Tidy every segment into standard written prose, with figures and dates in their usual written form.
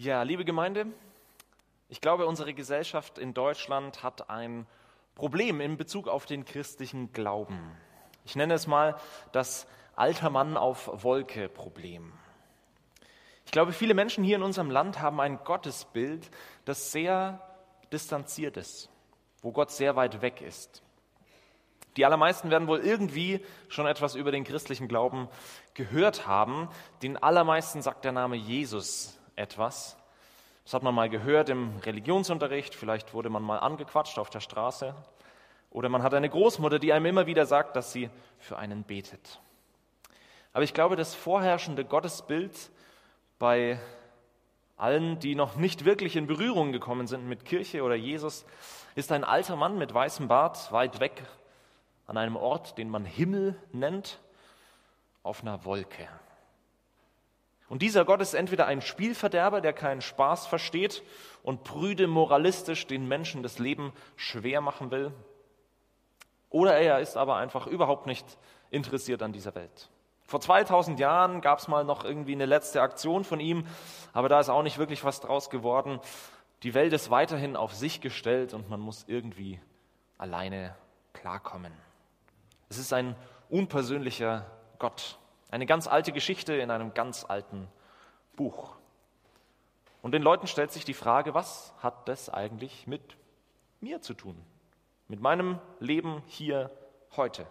Ja, liebe Gemeinde, ich glaube, unsere Gesellschaft in Deutschland hat ein Problem in Bezug auf den christlichen Glauben. Ich nenne es mal das alter Mann auf Wolke-Problem. Ich glaube, viele Menschen hier in unserem Land haben ein Gottesbild, das sehr distanziert ist, wo Gott sehr weit weg ist. Die allermeisten werden wohl irgendwie schon etwas über den christlichen Glauben gehört haben. Den allermeisten sagt der Name Jesus etwas. Das hat man mal gehört im Religionsunterricht, vielleicht wurde man mal angequatscht auf der Straße. Oder man hat eine Großmutter, die einem immer wieder sagt, dass sie für einen betet. Aber ich glaube, das vorherrschende Gottesbild bei allen, die noch nicht wirklich in Berührung gekommen sind mit Kirche oder Jesus, ist ein alter Mann mit weißem Bart, weit weg, an einem Ort, den man Himmel nennt, auf einer Wolke. Und dieser Gott ist entweder ein Spielverderber, der keinen Spaß versteht und prüde moralistisch den Menschen das Leben schwer machen will, oder er ist aber einfach überhaupt nicht interessiert an dieser Welt. Vor 2000 Jahren gab es mal noch irgendwie eine letzte Aktion von ihm, aber da ist auch nicht wirklich was draus geworden. Die Welt ist weiterhin auf sich gestellt und man muss irgendwie alleine klarkommen. Es ist ein unpersönlicher Gott, eine ganz alte Geschichte in einem ganz alten Buch. Und den Leuten stellt sich die Frage, was hat das eigentlich mit mir zu tun? Mit meinem Leben hier heute?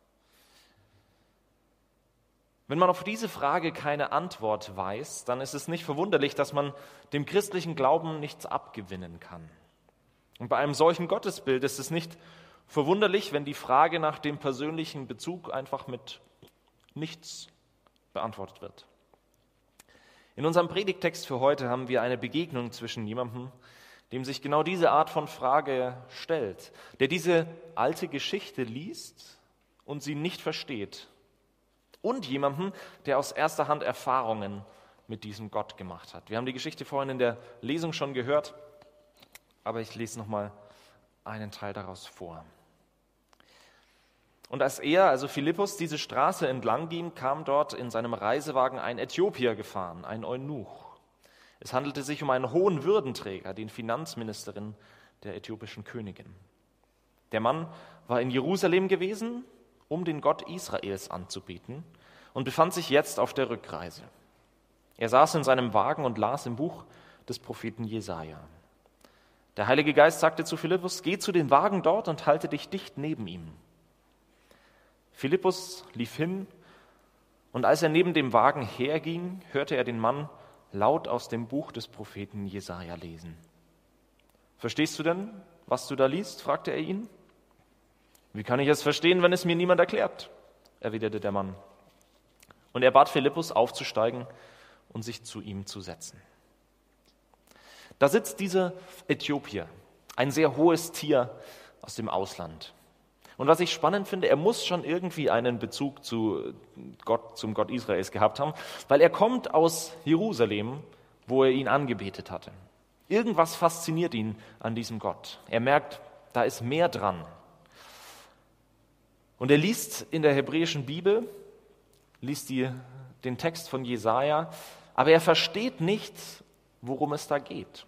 Wenn man auf diese Frage keine Antwort weiß, dann ist es nicht verwunderlich, dass man dem christlichen Glauben nichts abgewinnen kann. Und bei einem solchen Gottesbild ist es nicht verwunderlich, wenn die Frage nach dem persönlichen Bezug einfach mit nichts beantwortet wird. In unserem Predigttext für heute haben wir eine Begegnung zwischen jemandem, dem sich genau diese Art von Frage stellt, der diese alte Geschichte liest und sie nicht versteht, und jemandem, der aus erster Hand Erfahrungen mit diesem Gott gemacht hat. Wir haben die Geschichte vorhin in der Lesung schon gehört, aber ich lese nochmal einen Teil daraus vor. Und als er, also Philippus, diese Straße entlang ging, kam dort in seinem Reisewagen ein Äthiopier gefahren, ein Eunuch. Es handelte sich um einen hohen Würdenträger, den Finanzministerin der äthiopischen Königin. Der Mann war in Jerusalem gewesen, um den Gott Israels anzubeten und befand sich jetzt auf der Rückreise. Er saß in seinem Wagen und las im Buch des Propheten Jesaja. Der Heilige Geist sagte zu Philippus: Geh zu dem Wagen dort und halte dich dicht neben ihm. Philippus lief hin, und als er neben dem Wagen herging, hörte er den Mann laut aus dem Buch des Propheten Jesaja lesen. Verstehst du denn, was du da liest? Fragte er ihn. Wie kann ich es verstehen, wenn es mir niemand erklärt? Erwiderte der Mann. Und er bat Philippus aufzusteigen und sich zu ihm zu setzen. Da sitzt dieser Äthiopier, ein sehr hohes Tier aus dem Ausland. Und was ich spannend finde, er muss schon irgendwie einen Bezug zum Gott Israels gehabt haben, weil er kommt aus Jerusalem, wo er ihn angebetet hatte. Irgendwas fasziniert ihn an diesem Gott. Er merkt, da ist mehr dran. Und er liest in der hebräischen Bibel, den Text von Jesaja, aber er versteht nicht, worum es da geht.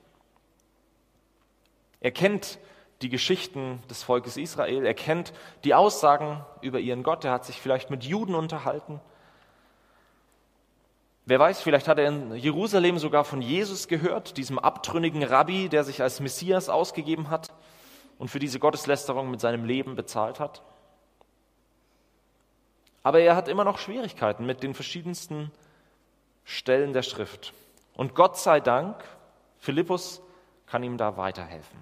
Er kennt die Geschichten des Volkes Israel, er kennt die Aussagen über ihren Gott, er hat sich vielleicht mit Juden unterhalten. Wer weiß, vielleicht hat er in Jerusalem sogar von Jesus gehört, diesem abtrünnigen Rabbi, der sich als Messias ausgegeben hat und für diese Gotteslästerung mit seinem Leben bezahlt hat. Aber er hat immer noch Schwierigkeiten mit den verschiedensten Stellen der Schrift. Und Gott sei Dank, Philippus kann ihm da weiterhelfen.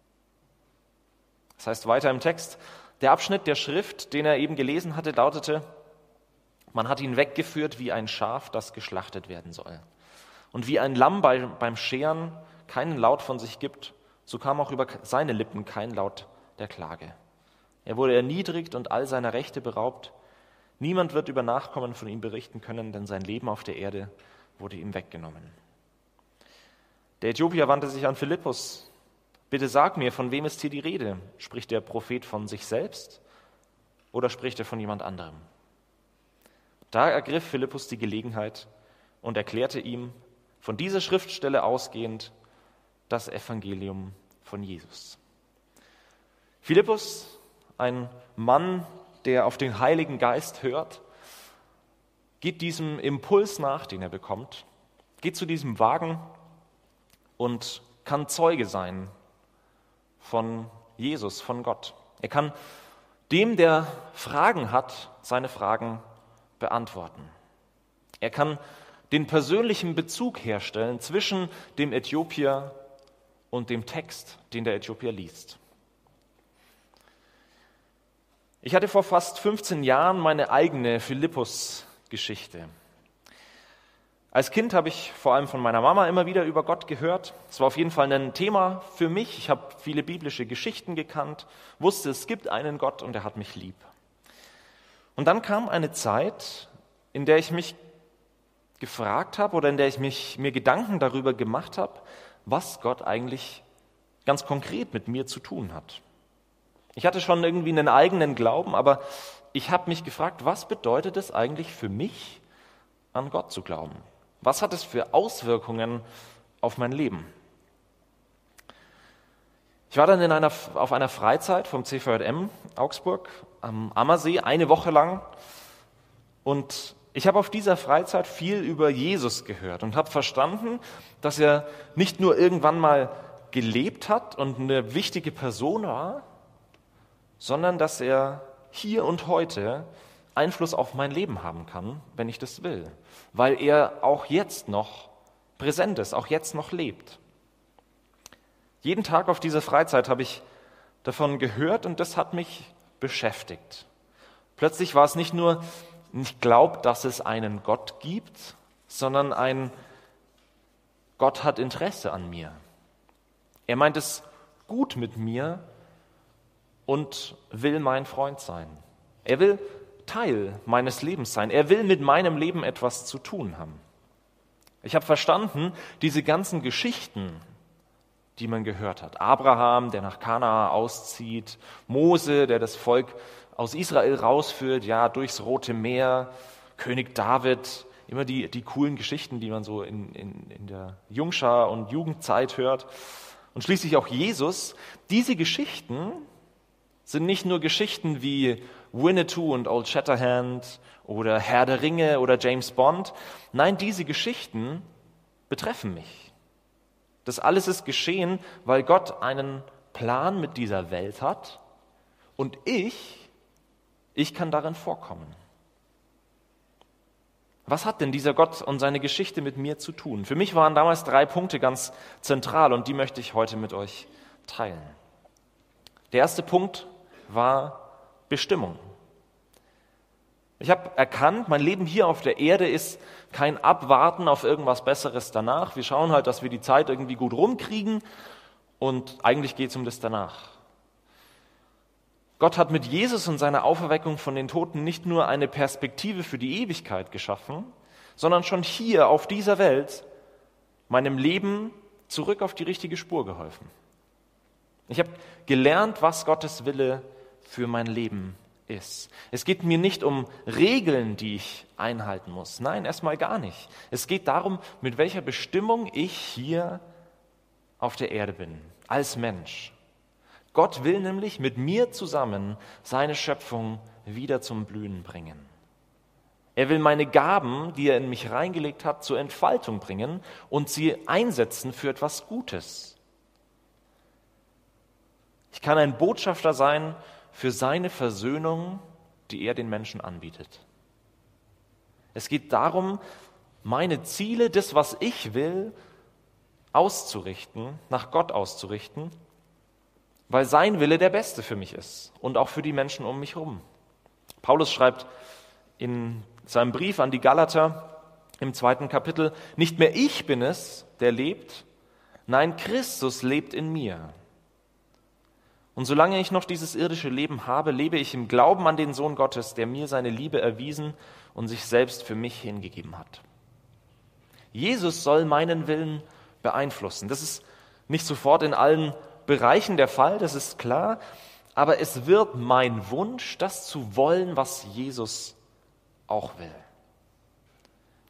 Das heißt weiter im Text, der Abschnitt der Schrift, den er eben gelesen hatte, lautete: Man hat ihn weggeführt wie ein Schaf, das geschlachtet werden soll. Und wie ein Lamm beim Scheren keinen Laut von sich gibt, so kam auch über seine Lippen kein Laut der Klage. Er wurde erniedrigt und all seiner Rechte beraubt. Niemand wird über Nachkommen von ihm berichten können, denn sein Leben auf der Erde wurde ihm weggenommen. Der Äthiopier wandte sich an Philippus. Bitte sag mir, von wem ist hier die Rede? Spricht der Prophet von sich selbst oder spricht er von jemand anderem? Da ergriff Philippus die Gelegenheit und erklärte ihm, Von dieser Schriftstelle ausgehend das Evangelium von Jesus. Philippus, ein Mann, der auf den Heiligen Geist hört, geht diesem Impuls nach, den er bekommt, geht zu diesem Wagen und kann Zeuge sein von Jesus, von Gott. Er kann dem, der Fragen hat, seine Fragen beantworten. Er kann den persönlichen Bezug herstellen zwischen dem Äthiopier und dem Text, den der Äthiopier liest. Ich hatte vor fast 15 Jahren meine eigene Philippus-Geschichte. Als Kind habe ich vor allem von meiner Mama immer wieder über Gott gehört. Es war auf jeden Fall ein Thema für mich. Ich habe viele biblische Geschichten gekannt, wusste, es gibt einen Gott und er hat mich lieb. Und dann kam eine Zeit, in der ich mich gefragt habe oder in der ich mir Gedanken darüber gemacht habe, was Gott eigentlich ganz konkret mit mir zu tun hat. Ich hatte schon irgendwie einen eigenen Glauben, aber ich habe mich gefragt, was bedeutet es eigentlich für mich, an Gott zu glauben? Was hat es für Auswirkungen auf mein Leben? Ich war dann auf einer Freizeit vom CVJM Augsburg am Ammersee, eine Woche lang, und ich habe auf dieser Freizeit viel über Jesus gehört und habe verstanden, dass er nicht nur irgendwann mal gelebt hat und eine wichtige Person war, sondern dass er hier und heute Einfluss auf mein Leben haben kann, wenn ich das will, weil er auch jetzt noch präsent ist, auch jetzt noch lebt. Jeden Tag auf dieser Freizeit habe ich davon gehört und das hat mich beschäftigt. Plötzlich war es nicht nur, ich glaube, dass es einen Gott gibt, sondern ein Gott hat Interesse an mir. Er meint es gut mit mir und will mein Freund sein. Er will Teil meines Lebens sein. Er will mit meinem Leben etwas zu tun haben. Ich habe verstanden, diese ganzen Geschichten, die man gehört hat. Abraham, der nach Kanaan auszieht, Mose, der das Volk aus Israel rausführt, ja, durchs Rote Meer, König David, immer die coolen Geschichten, die man so in der Jungschar- und Jugendzeit hört. Und schließlich auch Jesus. Diese Geschichten sind nicht nur Geschichten wie Winnetou und Old Shatterhand oder Herr der Ringe oder James Bond. Nein, diese Geschichten betreffen mich. Das alles ist geschehen, weil Gott einen Plan mit dieser Welt hat und ich kann darin vorkommen. Was hat denn dieser Gott und seine Geschichte mit mir zu tun? Für mich waren damals 3 Punkte ganz zentral und die möchte ich heute mit euch teilen. Der erste Punkt war Bestimmung. Ich habe erkannt, mein Leben hier auf der Erde ist kein Abwarten auf irgendwas Besseres danach. Wir schauen halt, dass wir die Zeit irgendwie gut rumkriegen und eigentlich geht es um das danach. Gott hat mit Jesus und seiner Auferweckung von den Toten nicht nur eine Perspektive für die Ewigkeit geschaffen, sondern schon hier auf dieser Welt meinem Leben zurück auf die richtige Spur geholfen. Ich habe gelernt, was Gottes Wille für mein Leben ist. Es geht mir nicht um Regeln, die ich einhalten muss. Nein, erstmal gar nicht. Es geht darum, mit welcher Bestimmung ich hier auf der Erde bin, als Mensch. Gott will nämlich mit mir zusammen seine Schöpfung wieder zum Blühen bringen. Er will meine Gaben, die er in mich reingelegt hat, zur Entfaltung bringen und sie einsetzen für etwas Gutes. Ich kann ein Botschafter sein für seine Versöhnung, die er den Menschen anbietet. Es geht darum, meine Ziele, das, was ich will, auszurichten, nach Gott auszurichten, weil sein Wille der beste für mich ist und auch für die Menschen um mich herum. Paulus schreibt in seinem Brief an die Galater im 2. Kapitel, nicht mehr ich bin es, der lebt, nein, Christus lebt in mir. Und solange ich noch dieses irdische Leben habe, lebe ich im Glauben an den Sohn Gottes, der mir seine Liebe erwiesen und sich selbst für mich hingegeben hat. Jesus soll meinen Willen beeinflussen. Das ist nicht sofort in allen Bereichen der Fall, das ist klar, aber es wird mein Wunsch, das zu wollen, was Jesus auch will.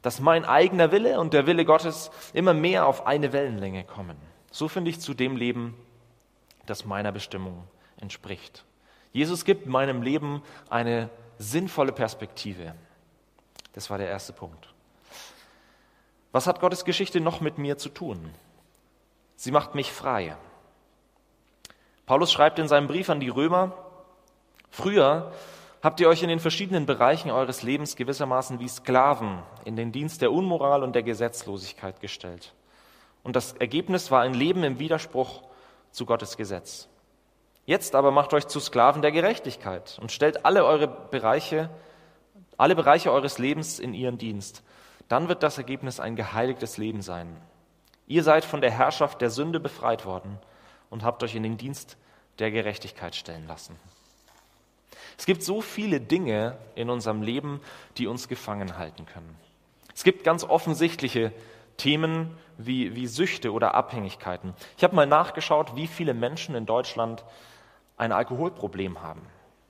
dass mein eigener Wille und der Wille Gottes immer mehr auf eine Wellenlänge kommen. So finde ich zu dem Leben, das meiner Bestimmung entspricht. Jesus gibt meinem Leben eine sinnvolle Perspektive. Das war der erste Punkt. Was hat Gottes Geschichte noch mit mir zu tun? Sie macht mich frei. Paulus schreibt in seinem Brief an die Römer: Früher habt ihr euch in den verschiedenen Bereichen eures Lebens gewissermaßen wie Sklaven in den Dienst der Unmoral und der Gesetzlosigkeit gestellt. Und das Ergebnis war ein Leben im Widerspruch zu Gottes Gesetz. Jetzt aber macht euch zu Sklaven der Gerechtigkeit und stellt alle Bereiche eures Lebens in ihren Dienst. Dann wird das Ergebnis ein geheiligtes Leben sein. Ihr seid von der Herrschaft der Sünde befreit worden und habt euch in den Dienst der Gerechtigkeit stellen lassen. Es gibt so viele Dinge in unserem Leben, die uns gefangen halten können. Es gibt ganz offensichtliche Themen wie Süchte oder Abhängigkeiten. Ich habe mal nachgeschaut, wie viele Menschen in Deutschland ein Alkoholproblem haben.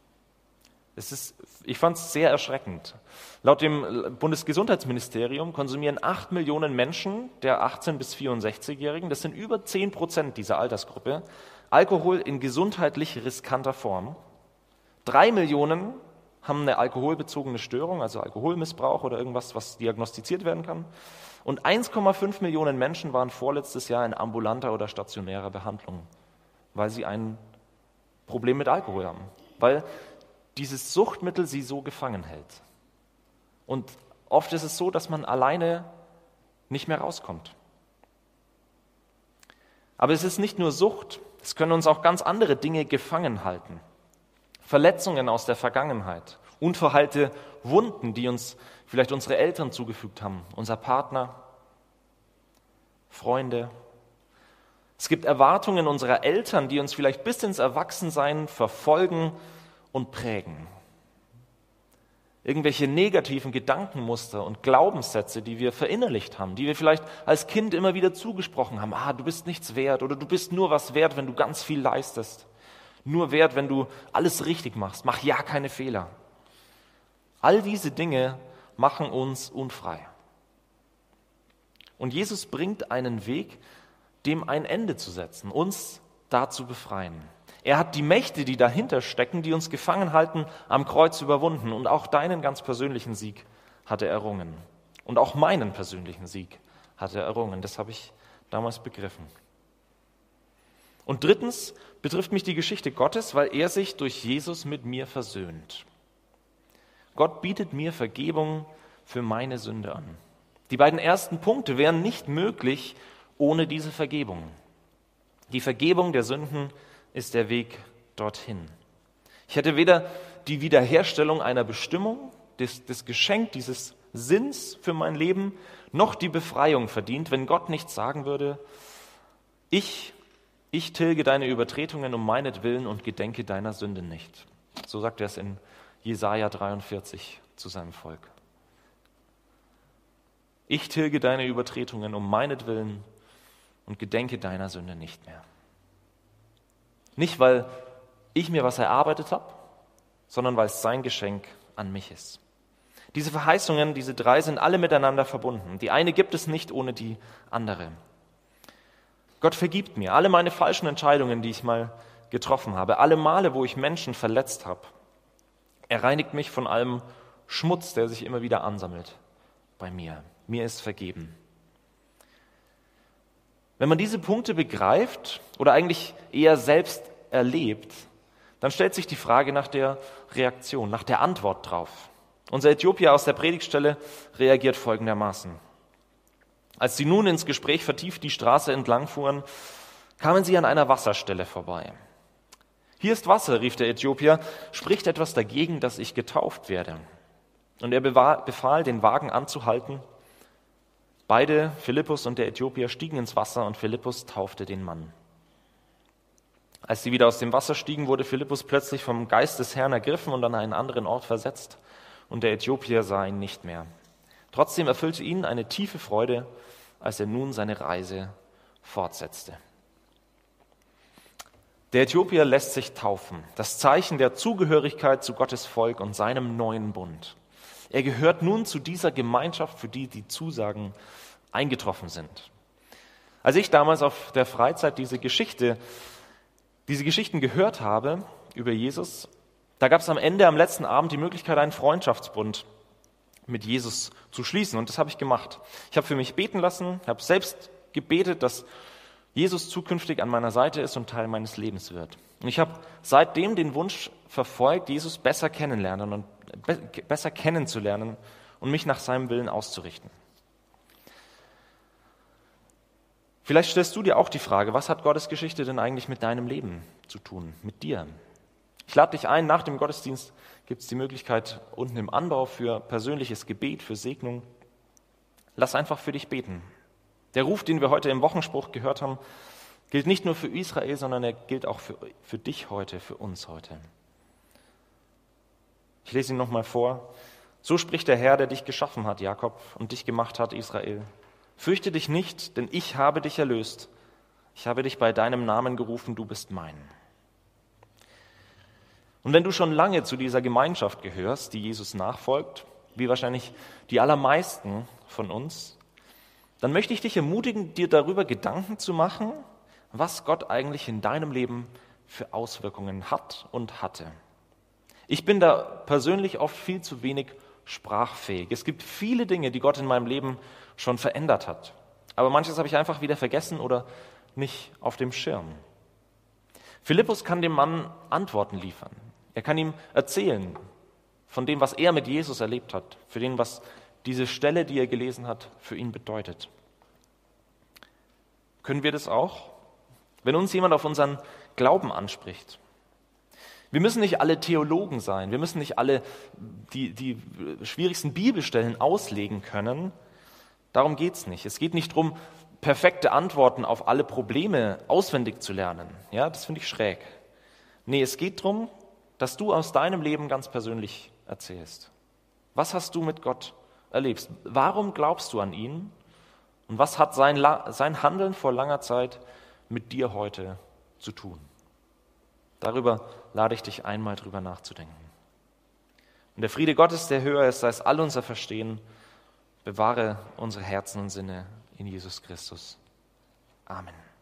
Ich fand es sehr erschreckend. Laut dem Bundesgesundheitsministerium konsumieren 8 Millionen Menschen der 18- bis 64-Jährigen, das sind über 10% dieser Altersgruppe, Alkohol in gesundheitlich riskanter Form. 3 Millionen haben eine alkoholbezogene Störung, also Alkoholmissbrauch oder irgendwas, was diagnostiziert werden kann. Und 1,5 Millionen Menschen waren vorletztes Jahr in ambulanter oder stationärer Behandlung, weil sie ein Problem mit Alkohol haben. Weil dieses Suchtmittel sie so gefangen hält. Und oft ist es so, dass man alleine nicht mehr rauskommt. Aber es ist nicht nur Sucht, es können uns auch ganz andere Dinge gefangen halten. Verletzungen aus der Vergangenheit, unverheilte Wunden, die uns vielleicht unsere Eltern zugefügt haben, unser Partner, Freunde. Es gibt Erwartungen unserer Eltern, die uns vielleicht bis ins Erwachsensein verfolgen und prägen. Irgendwelche negativen Gedankenmuster und Glaubenssätze, die wir verinnerlicht haben, die wir vielleicht als Kind immer wieder zugesprochen haben. Du bist nichts wert oder du bist nur was wert, wenn du ganz viel leistest. Nur wert, wenn du alles richtig machst. Mach ja keine Fehler. All diese Dinge machen uns unfrei. Und Jesus bringt einen Weg, dem ein Ende zu setzen, uns da zu befreien. Er hat die Mächte, die dahinter stecken, die uns gefangen halten, am Kreuz überwunden. Und auch deinen ganz persönlichen Sieg hat er errungen. Und auch meinen persönlichen Sieg hat er errungen. Das habe ich damals begriffen. Und drittens betrifft mich die Geschichte Gottes, weil er sich durch Jesus mit mir versöhnt. Gott bietet mir Vergebung für meine Sünde an. Die beiden ersten Punkte wären nicht möglich ohne diese Vergebung. Die Vergebung der Sünden ist der Weg dorthin. Ich hätte weder die Wiederherstellung einer Bestimmung, das Geschenk dieses Sinns für mein Leben, noch die Befreiung verdient, wenn Gott nicht sagen würde: Ich tilge deine Übertretungen um meinetwillen und gedenke deiner Sünde nicht. So sagt er es in Jesaja 43 zu seinem Volk. Ich tilge deine Übertretungen um meinetwillen und gedenke deiner Sünde nicht mehr. Nicht, weil ich mir was erarbeitet habe, sondern weil es sein Geschenk an mich ist. Diese Verheißungen, diese drei, sind alle miteinander verbunden. Die eine gibt es nicht ohne die andere. Gott vergibt mir alle meine falschen Entscheidungen, die ich mal getroffen habe, alle Male, wo ich Menschen verletzt habe. Er reinigt mich von allem Schmutz, der sich immer wieder ansammelt bei mir. Mir ist vergeben. Wenn man diese Punkte begreift oder eigentlich eher selbst erlebt, dann stellt sich die Frage nach der Reaktion, nach der Antwort drauf. Unser Äthiopier aus der Predigtstelle reagiert folgendermaßen: Als sie nun ins Gespräch vertieft die Straße entlang fuhren, kamen sie an einer Wasserstelle vorbei. Hier ist Wasser, rief der Äthiopier, spricht etwas dagegen, dass ich getauft werde. Und er befahl, den Wagen anzuhalten. Beide, Philippus und der Äthiopier, stiegen ins Wasser und Philippus taufte den Mann. Als sie wieder aus dem Wasser stiegen, wurde Philippus plötzlich vom Geist des Herrn ergriffen und an einen anderen Ort versetzt, und der Äthiopier sah ihn nicht mehr. Trotzdem erfüllte ihn eine tiefe Freude, als er nun seine Reise fortsetzte. Der Äthiopier lässt sich taufen, das Zeichen der Zugehörigkeit zu Gottes Volk und seinem neuen Bund. Er gehört nun zu dieser Gemeinschaft, für die die Zusagen eingetroffen sind. Als ich damals auf der Freizeit diese Geschichten gehört habe über Jesus, da gab es am Ende, am letzten Abend, die Möglichkeit, einen Freundschaftsbund mit Jesus zu schließen. Und das habe ich gemacht. Ich habe für mich beten lassen, habe selbst gebetet, dass Jesus zukünftig an meiner Seite ist und Teil meines Lebens wird. Und ich habe seitdem den Wunsch verfolgt, Jesus besser kennenzulernen und mich nach seinem Willen auszurichten. Vielleicht stellst du dir auch die Frage, was hat Gottes Geschichte denn eigentlich mit deinem Leben zu tun, mit dir? Ich lade dich ein, nach dem Gottesdienst gibt es die Möglichkeit unten im Anbau für persönliches Gebet, für Segnung. Lass einfach für dich beten. Der Ruf, den wir heute im Wochenspruch gehört haben, gilt nicht nur für Israel, sondern er gilt auch für dich heute, für uns heute. Ich lese ihn nochmal vor. So spricht der Herr, der dich geschaffen hat, Jakob, und dich gemacht hat, Israel. Fürchte dich nicht, denn ich habe dich erlöst. Ich habe dich bei deinem Namen gerufen, du bist mein. Und wenn du schon lange zu dieser Gemeinschaft gehörst, die Jesus nachfolgt, wie wahrscheinlich die allermeisten von uns, dann möchte ich dich ermutigen, dir darüber Gedanken zu machen, was Gott eigentlich in deinem Leben für Auswirkungen hat und hatte. Ich bin da persönlich oft viel zu wenig sprachfähig. Es gibt viele Dinge, die Gott in meinem Leben schon verändert hat. Aber manches habe ich einfach wieder vergessen oder nicht auf dem Schirm. Philippus kann dem Mann Antworten liefern. Er kann ihm erzählen von dem, was er mit Jesus erlebt hat, für den, was diese Stelle, die er gelesen hat, für ihn bedeutet. Können wir das auch? Wenn uns jemand auf unseren Glauben anspricht. Wir müssen nicht alle Theologen sein, wir müssen nicht alle die schwierigsten Bibelstellen auslegen können. Darum geht es nicht. Es geht nicht darum, perfekte Antworten auf alle Probleme auswendig zu lernen. Ja, das finde ich schräg. Nee, es geht darum, dass du aus deinem Leben ganz persönlich erzählst. Was hast du mit Gott erlebt? Warum glaubst du an ihn? Und was hat sein Handeln vor langer Zeit mit dir heute zu tun? Darüber lade ich dich einmal drüber nachzudenken. Und der Friede Gottes, der höher ist als all unser Verstehen, bewahre unsere Herzen und Sinne in Jesus Christus. Amen.